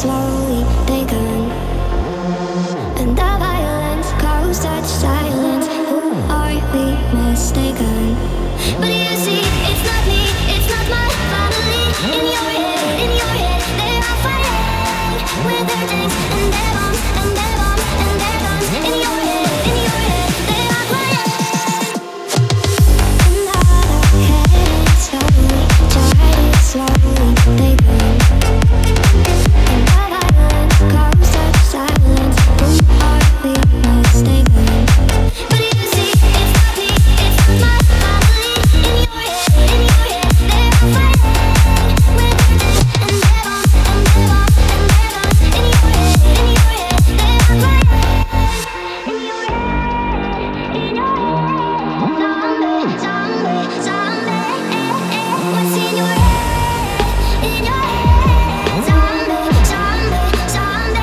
slowly begun, and the violence caused such silence. Who are we mistaken? But you see, it's not me, it's not my family. In your head, they are fighting with their tanks and their bombs and their bombs and their guns. In your head, they are crying. Another head slowly, tried slowly begun, and the violence caused such silence. Who are we mistaken? But you see, it's not me, it's not my family. In your head, they are fighting with their tanks and their bombs and their bombs and their guns. In your head, they are crying. In your head, zombie, what's in your head? In your head, zombie.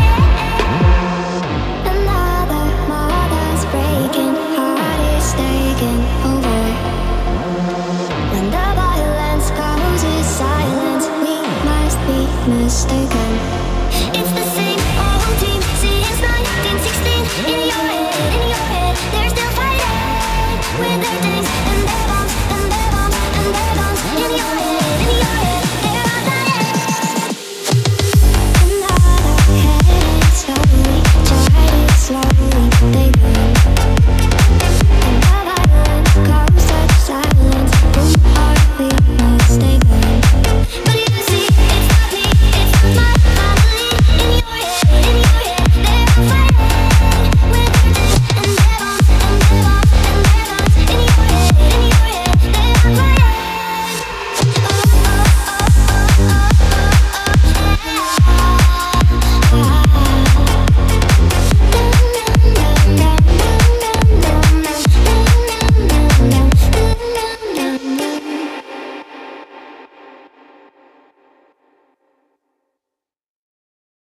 Another mother's breaking, heart is taking over. When the violence causes silence, we must be mistaken. It's the same old team since 1916. In